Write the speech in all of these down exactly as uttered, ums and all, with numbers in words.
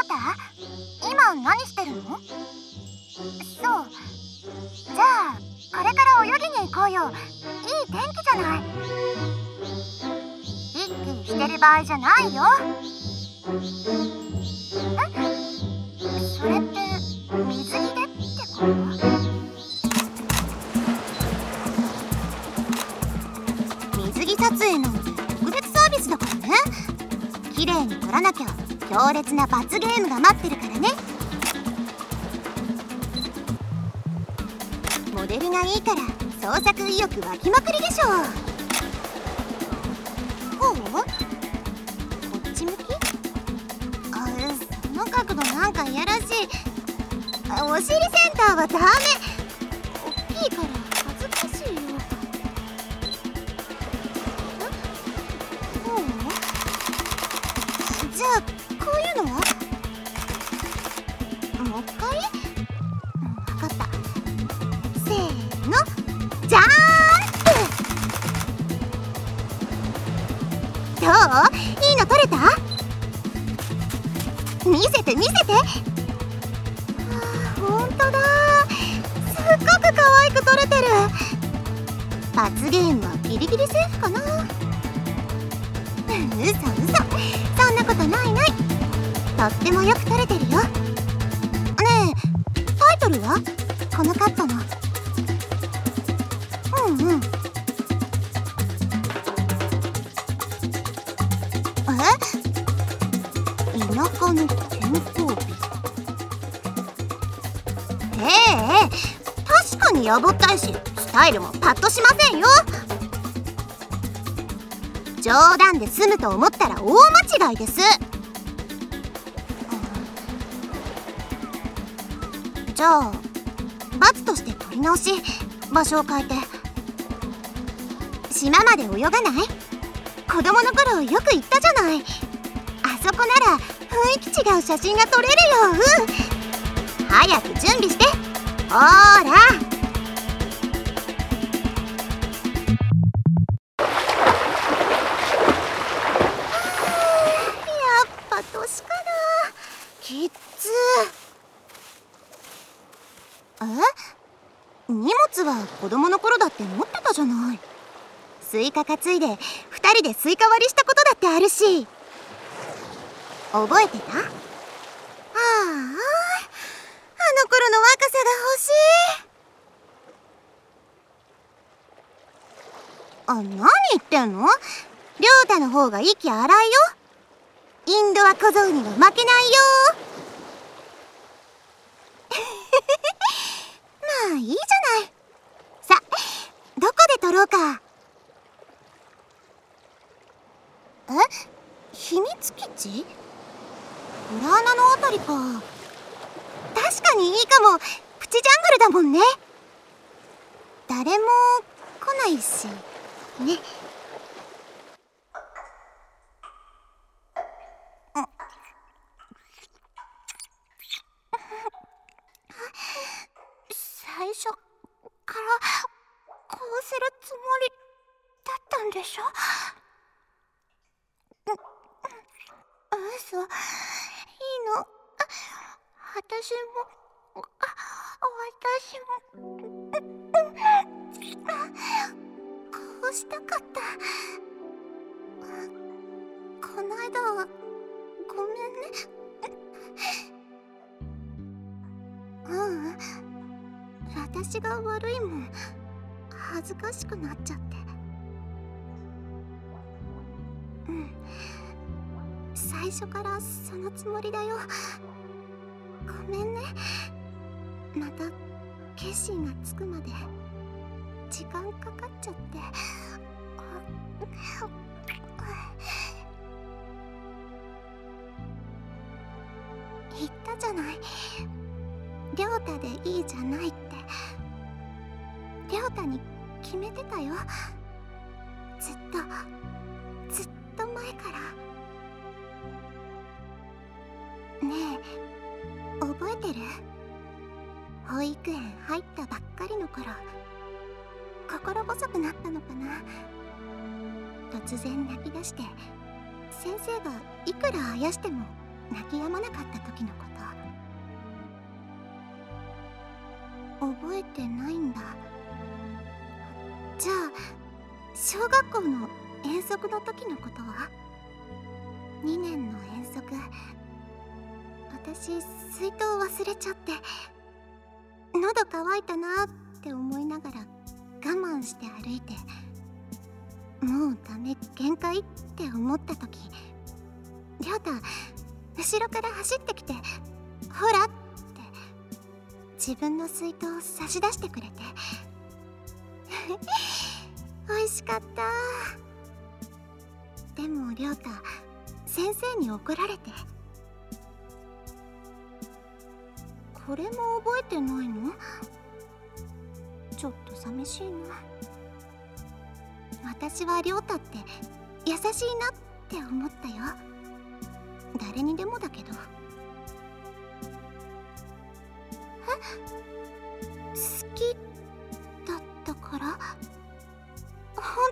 太、今何してるの？そう、じゃあこれから泳ぎに行こうよ。いい天気じゃない。ヒッキーしてる場合じゃないよ。え、それって水着でってこと？水着撮影なんて特別サービスだからね。綺麗に撮らなきゃ強烈な罰ゲームが待ってるからね。モデルがいいから創作意欲湧きまくりでしょ。こう？こっち向き？あ、その角度なんかいやらしい。お尻センターはダメ。大きいから恥ずかしいよ。こう？じゃあこういうのは？もう一回？うん、分かった。せーの、ジャーンプ！どう？いいの撮れた？見せて見せて。あ、ほんとだ。すっごく可愛く撮れてる。罰ゲームはギリギリセーフかな。うそうそ、そんなことないない。とってもよく撮れてるよ。ねえ、タイトルは？このカットの。うんうん。え？田舎の健康日。ええ、確かにやぼったいし、スタイルもパッとしませんよ。冗談で済むと思ったら大間違いです。じゃあ罰として撮り直し、場所を変えて。島まで泳がない？子供の頃よく行ったじゃない。あそこなら雰囲気違う写真が撮れるよ。うん、早く準備して。ほーら。年かな。きっつ。え？荷物は子供の頃だって持ってたじゃない。スイカ担いでふたりでスイカ割りしたことだってあるし。覚えてた？ああ、あの頃の若さが欲しい。あ、何言ってんの？亮太の方が息荒いよ。インドア小僧には負けないよ。まあいいじゃない。さ、どこで撮ろうか。え？秘密基地？裏穴のあたりか。確かにいいかも。プチジャングルだもんね。誰も来ないしね。最初からこうするつもりだったんでしょ？う、嘘、いいの。私も、私も、こうしたかった。この間はごめんね。ううん、私が悪いもん。恥ずかしくなっちゃって。うん、最初からそのつもりだよ。ごめんね。また決心がつくまで時間かかっちゃって。言ったじゃない、亮太でいいじゃないって。亮太に決めてたよ。ずっとずっと前から。ねえ、覚えてる？保育園入ったばっかりの頃、心細くなったのかな。突然泣き出して、先生がいくらあやしても泣き止まなかった時のこと、覚えてないんだ。じゃあ小学校の遠足の時のことは？にねんの遠足、私水筒忘れちゃって喉乾いたなって思いながら我慢して歩いて、もうダメ限界って思った時、りょうた後ろから走ってきて「ほら」って自分の水筒を差し出してくれて美味しかった。でもりょうた先生に怒られて。これも覚えてないの？ちょっと寂しいな。私はりょうたって優しいなって思ったよ。誰にでもだけど。え？好きだったから？本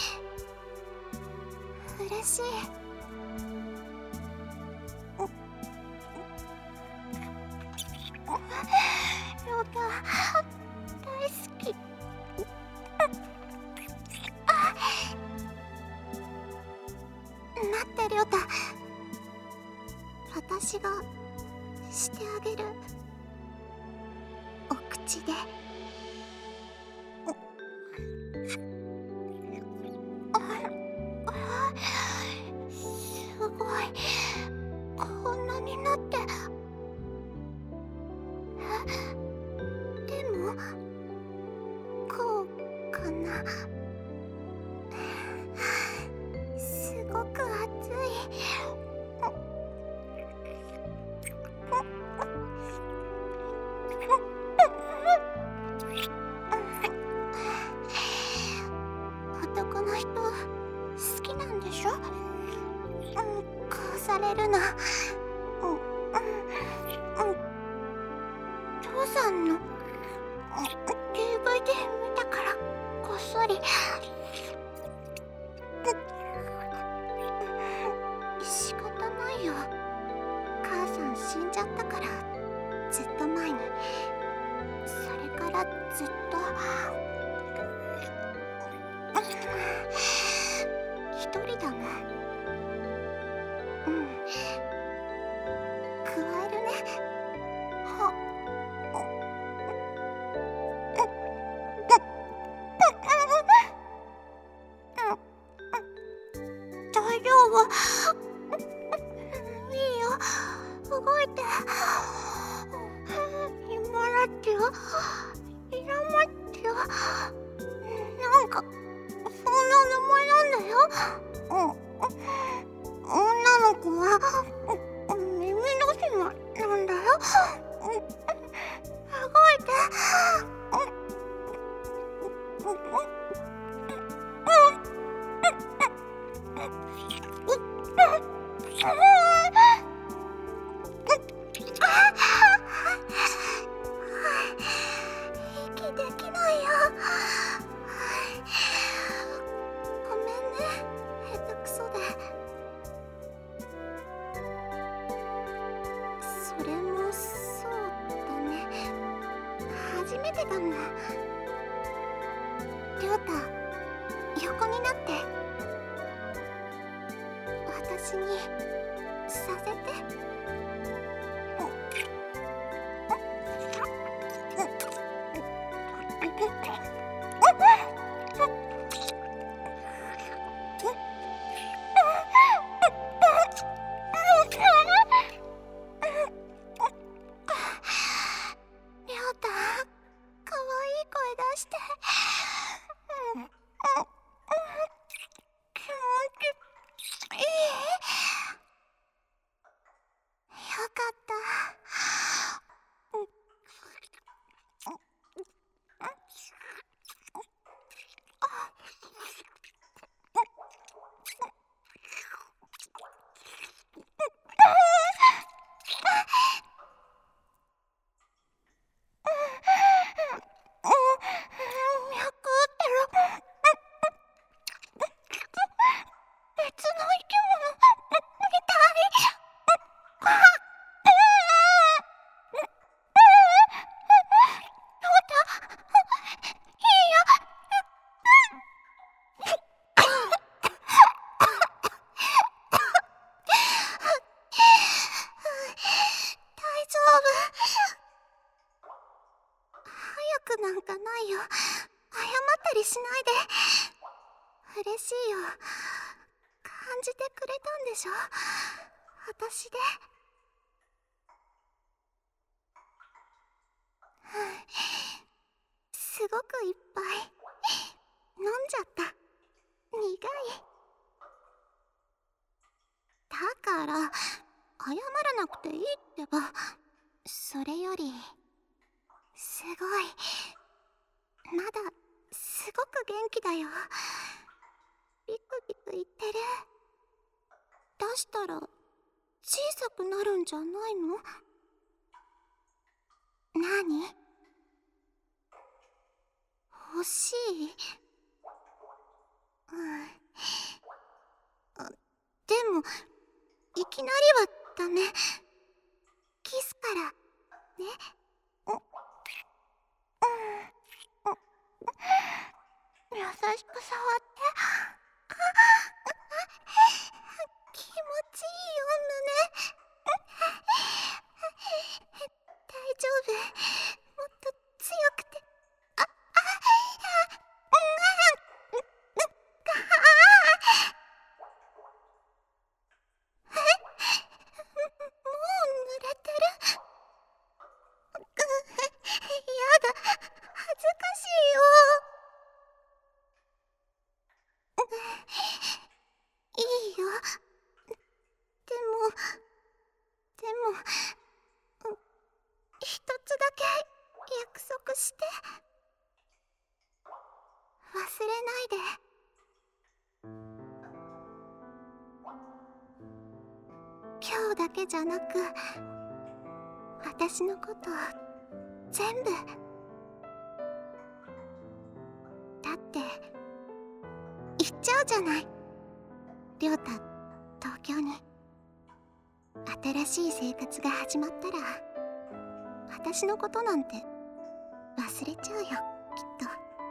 当に？嬉しい。りょうた大好き。待ってりょうた、私がしてあげる。お口で。すごい、こんなになって。でもこうかな。すごく熱い。男の人好きなんでしょ？うん、こうされるの。うんうんうん。父さんの ディーブイディー 見たからこっそり。仕方ないよ。母さん死んじゃったから、ずっと前に。それからずっと一人だもん。うん、加えるね。は大丈夫。いいよ、動いて。今だってよ、いらまってよ。なんかそんな名前なんだよ。うん、女の子は耳の島なんだよ。動いて。息できないよ。ごめんね、下手くそで。それもそうだね、初めてだもん。りょうた、横になって。私にさせて。りょうた、かわいい声出して。気持ちいい。 しないで。嬉しいよ。感じてくれたんでしょ、私で。すごくいっぱい飲んじゃった。苦い。だから謝らなくていいってば。それよりすごい、まだすごく元気だよ。ビクビク言ってる。出したら小さくなるんじゃないの？何？欲しい？うん。あ、でもいきなりはダメ。キスからね。うん、うん、優しく触って。気持ちいいよ、胸。大丈夫。もっと強くて。あ、あ、うん、うん、かえ、もう濡れてる。やだ、恥ずかしいよ。いいよ。でも、でも、一つだけ約束して。忘れないで。今日だけじゃなく、私のこと全部。だって行っちゃうじゃない、亮太、東京に。新しい生活が始まったら私のことなんて忘れちゃうよ、きっと。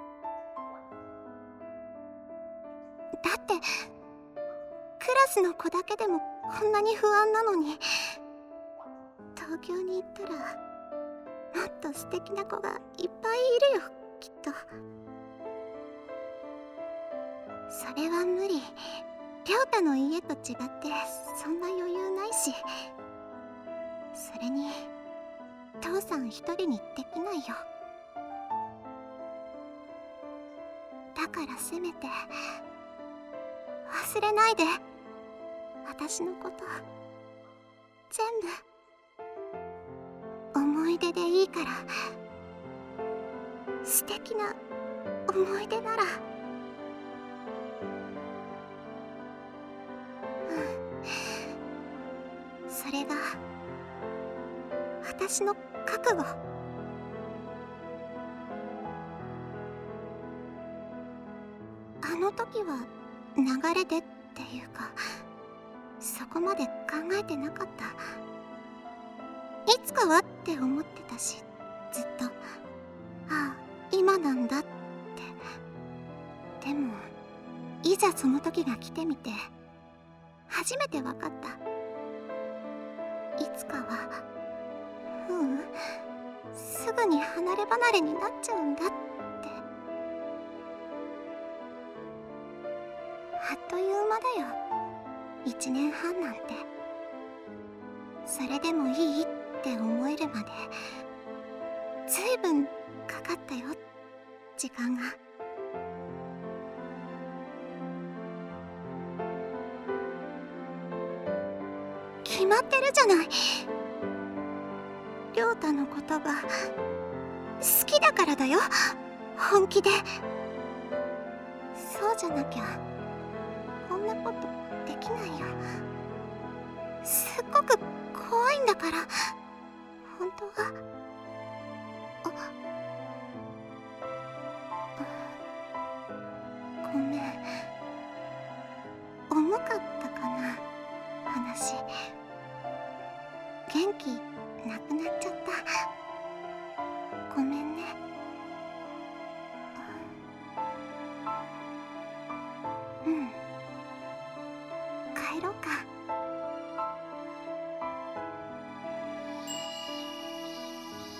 だってクラスの子だけでもこんなに不安なのに、東京に行ったらもっと素敵な子がいっぱいいるよ、きっと。それは無理。亮太の家と違ってそんな余裕ないし。それに父さん一人にできないよ。だからせめて忘れないで、私のこと。全部思い出でいいから。素敵な思い出なら。うん、それが私の覚悟。あの時は流れでっていうか、そこまで考えてなかった。いつかはって思ってたし、ずっと。ああ、今なんだって。でもいざその時が来てみて初めて分かった。いつかは、ううん、すぐに離れ離れになっちゃうんだって。あっという間だよ、一年半なんて。それでもいいって思えるまでずいぶんかかったよ、時間が。決まってるじゃない。亮太のことが好きだからだよ、本気で。そうじゃなきゃこんなことできないよ。すっごく怖いんだから、本当は。あ、ごめん、重かったかな、話。元気なくなっちゃった。ごめんね。うん、帰ろうか。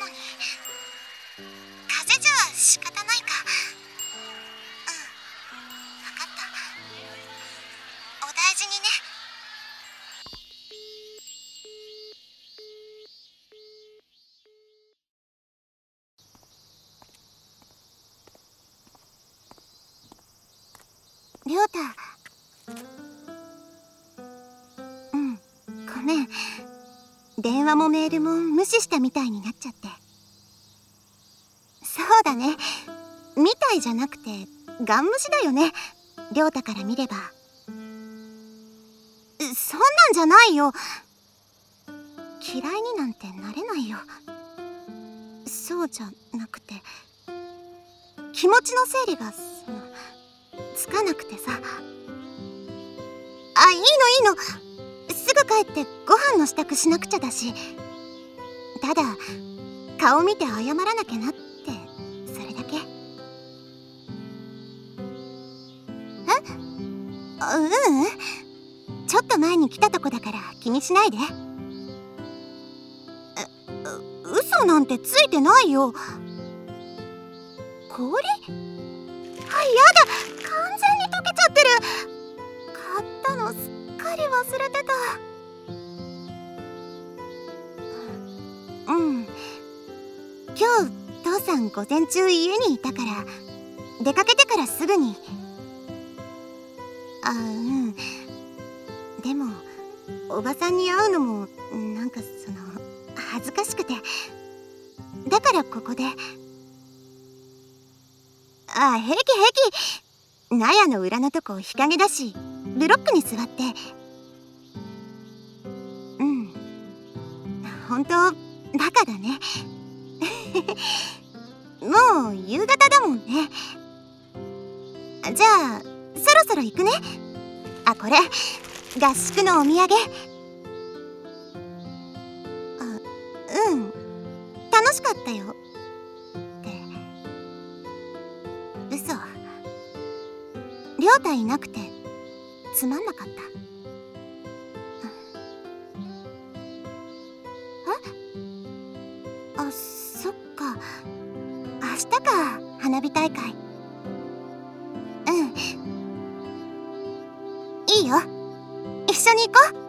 のに。風邪じゃ仕方ないか。うん、分かった。お大事にね。りょうた。うん、ごめん。電話もメールも無視したみたいになっちゃって。そうだね。みたいじゃなくてガン無視だよね、りょうたから見れば。そんなんじゃないよ。嫌いになんてなれないよ。そうじゃなくて、気持ちの整理がそのつかなくてさ。あ、いいのいいの。すぐ帰ってご飯の支度しなくちゃだし。ただ顔見て謝らなきゃなって、それだけ。え？ううん、ちょっと前に来たとこだから気にしないで。う嘘なんてついてないよ。氷？あ、やだ、完全に溶けちゃってる。買ったのすっかり忘れてた。うん、今日父さん午前中家にいたから出かけてからすぐに。あ、うん。でもおばさんに会うのもなんかその恥ずかしくて、だからここで。あ、平気平気。納屋の裏のとこ日陰だしブロックに座って。うん、本当バカだね。もう夕方だもんね。じゃあそろそろ行くね。あ、これ合宿のお土産。あ、うん、楽しかったよって。嘘、りょうたいなくてつまんなかった。え？あ、そっか、明日か、花火大会。うん、いいよ、一緒に行こう。